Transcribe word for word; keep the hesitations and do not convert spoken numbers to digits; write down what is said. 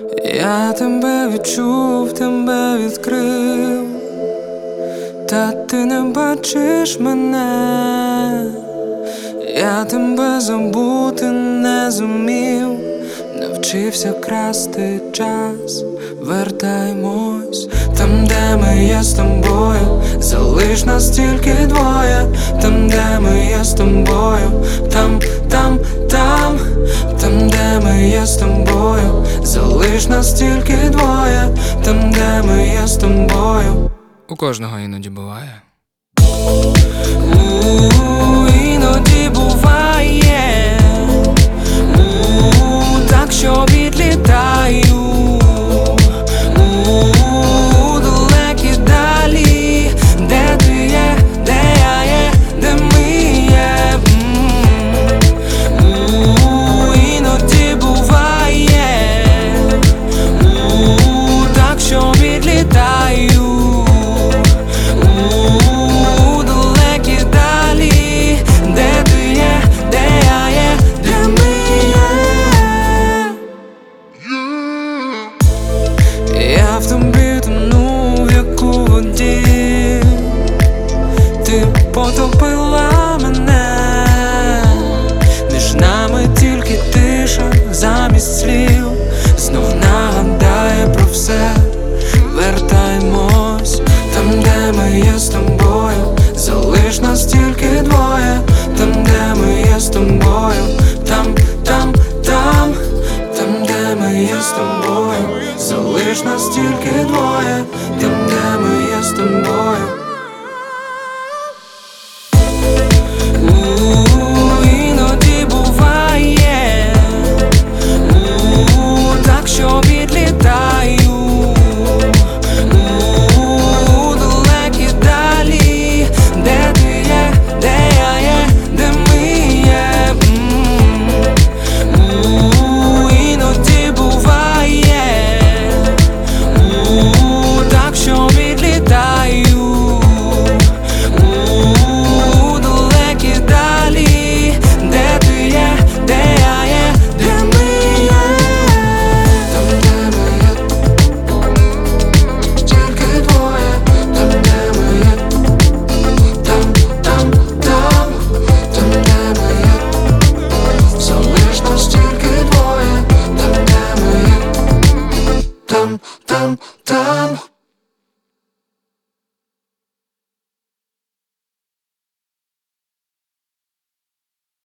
Я тебе відчув, тебе відкрив, та ти не бачиш мене. Я тебе забути не зумів, навчився красти час. Вертаймось там, де ми є з тобою, залиш нас тільки двоє. Там, де ми є з тобою, там, там, там, там, де ми є з тобою, залиш нас тільки двоє. Там, де ми є з тобою. У кожного іноді буває. У, іноді буває, у, так що відлітаю у далекі далі, де ти є, де я є, де ми є. У, іноді буває, у, так що відлітаю Я в тобі тону, як у воді, ти потопила мене. Між нами тільки тиша замість слів, знов нагадає про все. Вертаймось там, де ми є з тобою, залиш нас тільки двоє. Там, де ми є з тобою, там, там, там, там, де ми є з тобою, залиш нас тільки